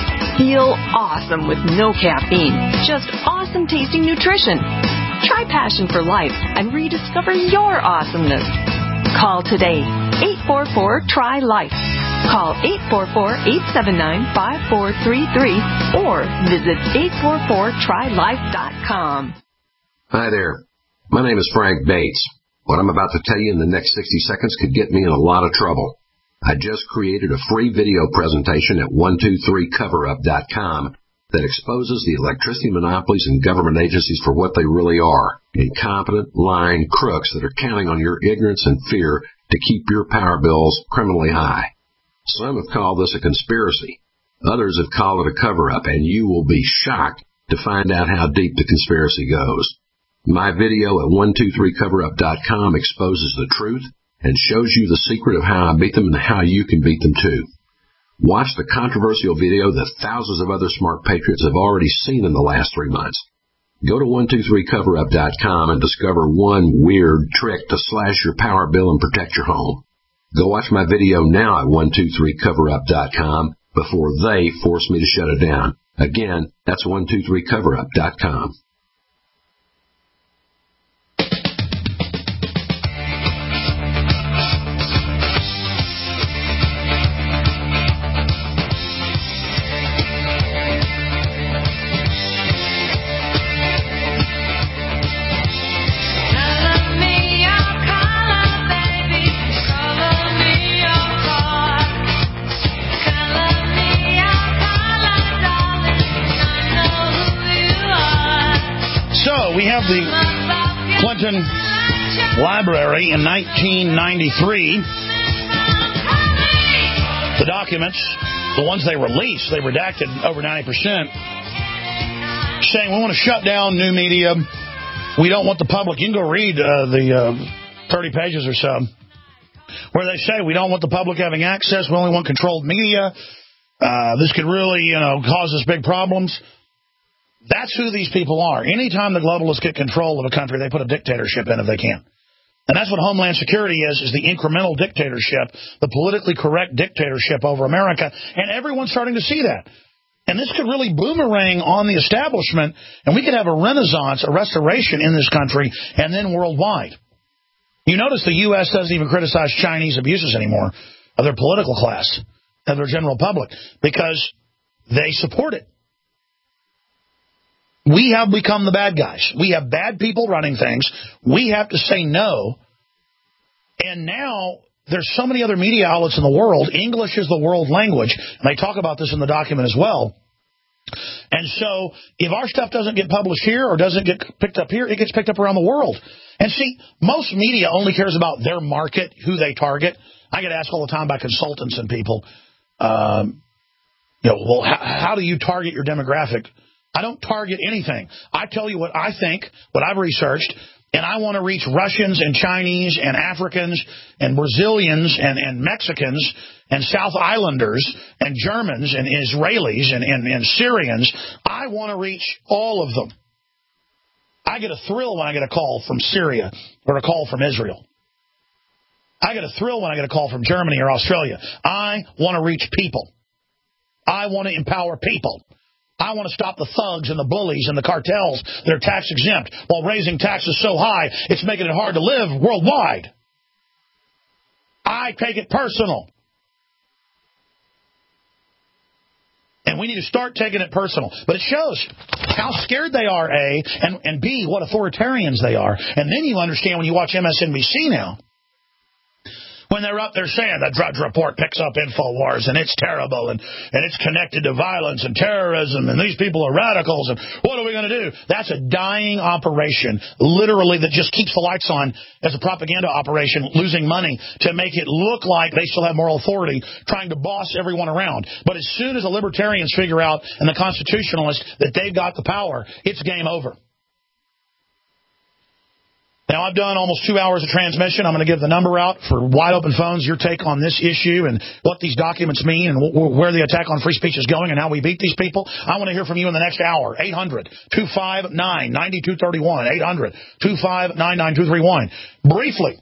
Feel awesome with no caffeine, just awesome tasting nutrition. Try Passion for Life and rediscover your awesomeness. Call today, eight four four, T R Y, LIFE. Call eight four four, eight seven nine, five four three three or visit eight four four try life dot com. Hi there. My name is Frank Bates. What I'm about to tell you in the next sixty seconds could get me in a lot of trouble. I just created a free video presentation at one two three cover up dot com that exposes the electricity monopolies and government agencies for what they really are, incompetent, lying crooks that are counting on your ignorance and fear to keep your power bills criminally high. Some have called this a conspiracy. Others have called it a cover-up, and you will be shocked to find out how deep the conspiracy goes. My video at one two three cover up dot com exposes the truth and shows you the secret of how I beat them and how you can beat them too. Watch the controversial video that thousands of other smart patriots have already seen in the last three months. Go to one two three cover up dot com and discover one weird trick to slash your power bill and protect your home. Go watch my video now at one two three cover up dot com before they force me to shut it down. Again, that's one two three cover up dot com. We have the Clinton Library in nineteen ninety-three. the documents, the ones they released, they redacted over ninety percent, saying we want to shut down new media. We don't want the public. You can go read uh, the uh, thirty pages or so where they say we don't want the public having access. We only want controlled media. Uh, this could really, you know, cause us big problems. That's who these people are. Anytime the globalists get control of a country, they put a dictatorship in if they can. And that's what Homeland Security is, is the incremental dictatorship, the politically correct dictatorship over America. And everyone's starting to see that. And this could really boomerang on the establishment, and we could have a renaissance, a restoration in this country, and then worldwide. You notice the U S doesn't even criticize Chinese abuses anymore of their political class, of their general public, because they support it. We have become the bad guys. We have bad people running things. We have to say no. And now there's so many other media outlets in the world. English is the world language. And they talk about this in the document as well. And so if our stuff doesn't get published here or doesn't get picked up here, it gets picked up around the world. And see, most media only cares about their market, who they target. I get asked all the time by consultants and people, um, you know, well, how, how do you target your demographic? I don't target anything. I tell you what I think, what I've researched, and I want to reach Russians and Chinese and Africans and Brazilians and, and Mexicans and South Islanders and Germans and Israelis and, and, and Syrians. I want to reach all of them. I get a thrill when I get a call from Syria or a call from Israel. I get a thrill when I get a call from Germany or Australia. I want to reach people. I want to empower people. I want to stop the thugs and the bullies and the cartels that are tax exempt while raising taxes so high it's making it hard to live worldwide. I take it personal. And we need to start taking it personal. But it shows how scared they are, A, and, and B, what authoritarians they are. And then you understand when you watch M S N B C now, when they're up there saying the Drudge Report picks up InfoWars and it's terrible and, and it's connected to violence and terrorism and these people are radicals and what are we going to do? That's a dying operation, literally, that just keeps the lights on as a propaganda operation, losing money to make it look like they still have moral authority, trying to boss everyone around. But as soon as the libertarians figure out and the constitutionalists that they've got the power, it's game over. Now, I've done almost two hours of transmission. I'm going to give the number out for wide open phones, your take on this issue and what these documents mean and wh- where the attack on free speech is going and how we beat these people. I want to hear from you in the next hour. eight hundred, two five nine, nine two three one. eight hundred, two five nine, nine two three one. Briefly,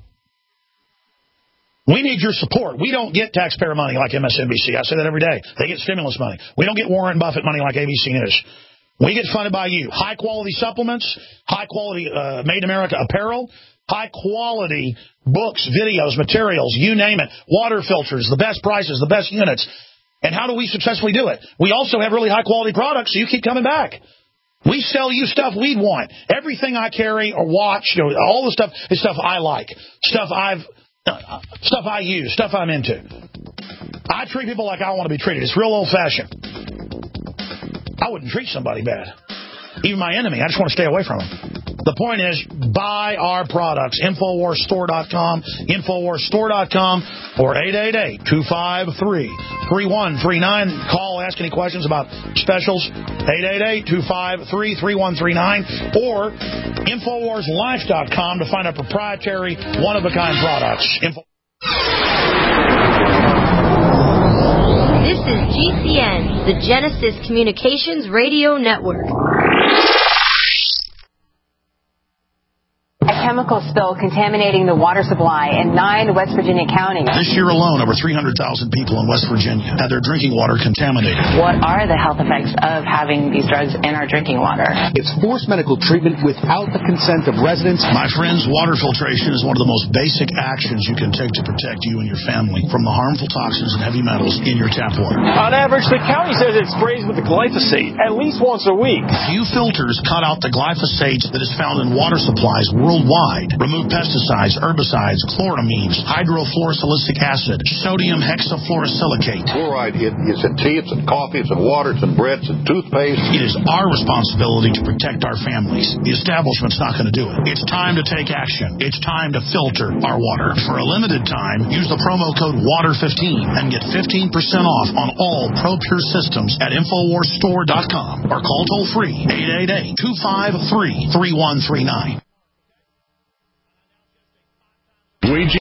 we need your support. We don't get taxpayer money like M S N B C. I say that every day. They get stimulus money. We don't get Warren Buffett money like A B C News. We get funded by you. High-quality supplements, high-quality uh, made-in-America apparel, high-quality books, videos, materials, you name it, water filters, the best prices, the best units. And how do we successfully do it? We also have really high-quality products, so you keep coming back. We sell you stuff we'd want. Everything I carry or watch, you know, all the stuff is stuff I like, stuff I've, uh, stuff I use, stuff I'm into. I treat people like I want to be treated. It's real old-fashioned. I wouldn't treat somebody bad. Even my enemy. I just want to stay away from them. The point is, buy our products. Infowars Store dot com, Infowars Store dot com, or eight eight eight, two five three, three one three nine. Call, ask any questions about specials. eight eight eight, two five three, three one three nine. Or Infowars Life dot com to find our proprietary, one-of-a-kind products. Info- This is G C N, the Genesis Communications Radio Network. A chemical spill contaminating the water supply in nine West Virginia counties. This year alone, over three hundred thousand people in West Virginia had their drinking water contaminated. What are the health effects of having these drugs in our drinking water? It's forced medical treatment without the consent of residents. My friends, water filtration is one of the most basic actions you can take to protect you and your family from the harmful toxins and heavy metals in your tap water. On average, the county says it sprays with the glyphosate at least once a week. Few filters cut out the glyphosate that is found in water supplies worldwide. worldwide. Remove pesticides, herbicides, chloramines, hydrofluorosilicic acid, sodium hexafluorosilicate. Fluoride it is in tea, it's in coffee, it's in water, it's in bread, it's in toothpaste. It is our responsibility to protect our families. The establishment's not going to do it. It's time to take action. It's time to filter our water. For a limited time, use the promo code water fifteen and get fifteen percent off on all ProPure systems at infowars store dot com or call toll-free eight eight eight, two five three, three one three nine.